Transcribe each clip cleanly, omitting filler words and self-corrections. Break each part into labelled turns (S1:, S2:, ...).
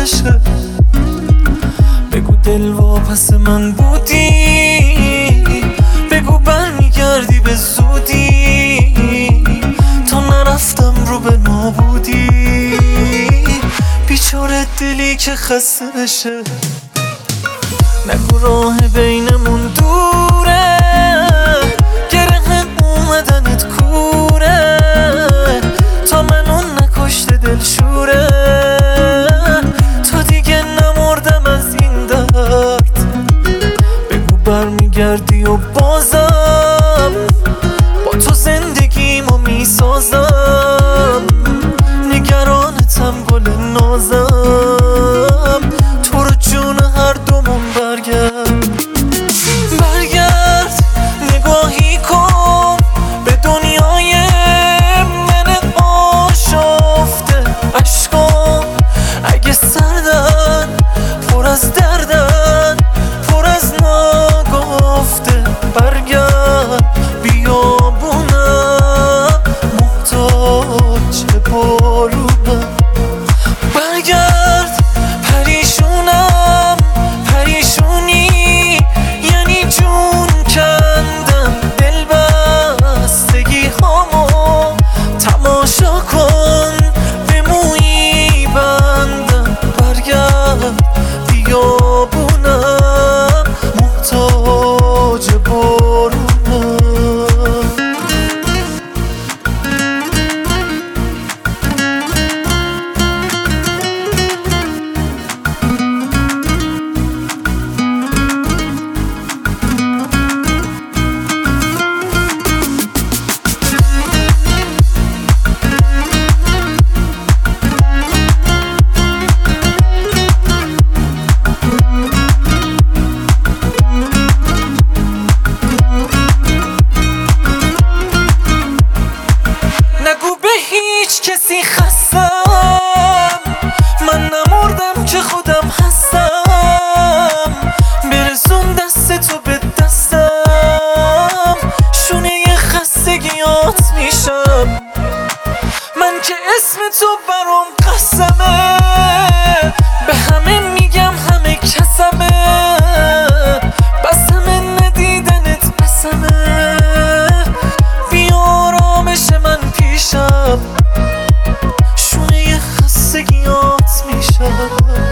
S1: عشقه. بگو دل واپس من بودی، بگو برمیگردی به زودی، تا نرفتم رو به نابودی. بیچاره دلی که خسته بشه، نگو راه بینمون دوره، گره اومدنت کوره، تا منو نکشته دلشوره. تا دیگه نمردم از این درد، بگو برمیگردی و بازم با تو زندگیمو میسازم. نگرانتم گل نازم، تو رو جون هر دومون برگرد. برگرد نگاهی کن به دنیای من آشفته. عشقام اگه سردن، پر از دردن، پر از ناگفته. برگرد بیابونم محتاج بارونم. برگرد پریشونم، پریشونی یعنی جون کندم. دلبستگی هامو تماشا کن، به مویی بندم. برگرد بیابونم محتاج بارونم. نگو به هیچ کسی خستم، من نمردم که خودم هستم. برسون دست تو به دستم، شونه خستگیات میشم. من که اسم تو برام قسمه، به همه میگم همه کسمه. بسمه ندیدنت بسمه، بیارامش من پیشم. شونه خستگیات میشم،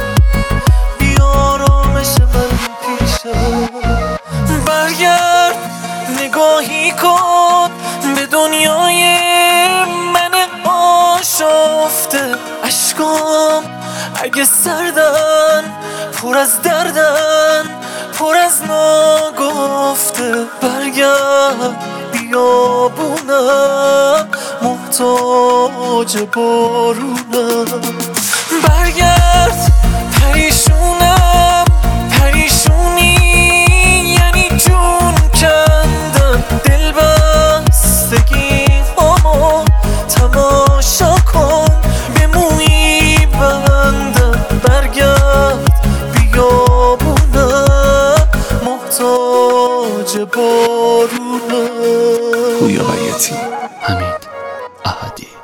S1: بیارامش من پیشم. برگرد نگاهی کن به دنیای من آشفته. عشقام اگه سردن، پر از دردن، پر از ناگفته. برگرد بیابونم محتاج بارونم. برگرد پریشونم، پریشونی یعنی جون کندم. دلبستگی هامو تماشا کن، به مویی بندم. برگرد بیابونم محتاج بارونم.
S2: پویا بیاتی، حمید احدی.